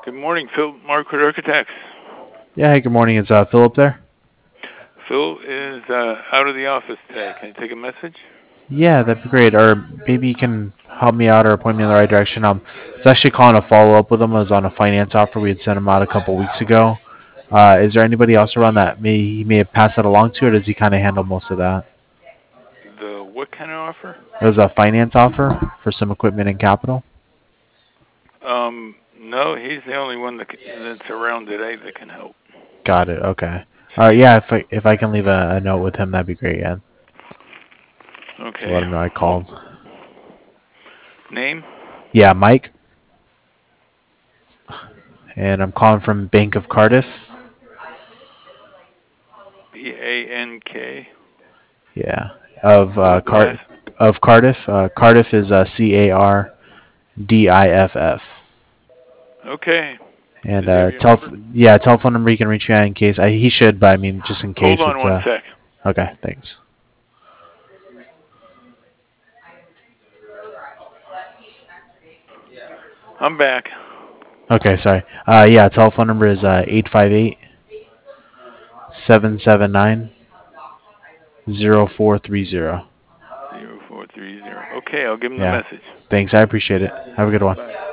Good morning, Phil. Marquardt Architects. Yeah, hey, good morning. Is Philip there? Phil is out of the office today. Can I take a message? Yeah, that'd be great. Or maybe you can help me out or point me in the right direction. It's actually calling a follow up with him. I was on a finance offer. We had sent him out a couple weeks ago. Is there anybody else around that he may have passed that along to, or does he kind of handle most of that? The what kind of offer? It was a finance offer for some equipment and capital. No, he's the only one that's around today that can help. Got it. Okay. All right. Yeah, if I can leave a note with him, that'd be great. Yeah, to Okay. let him know I called. Name? Yeah, Mike, and I'm calling from Bank of Cardiff. BANK. Yeah, of What is the last? Cardiff. Cardiff is CARDIFF. Okay. And Does he have your number? telephone number you can reach me at in case he should, but I mean just in Hold case on it's one sec. okay. Thanks. I'm back. Okay, sorry. Yeah, telephone number is 858-779-0430. 0430. Okay, I'll give him the Yeah. message. Thanks. I appreciate it. Have a good one. Bye.